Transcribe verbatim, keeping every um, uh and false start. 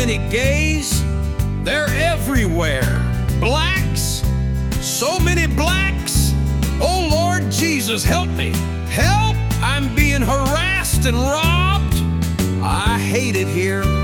many gays, they're everywhere. Blacks, so many blacks. Oh Lord Jesus, help me. Help, I'm being harassed and robbed. I hate it here.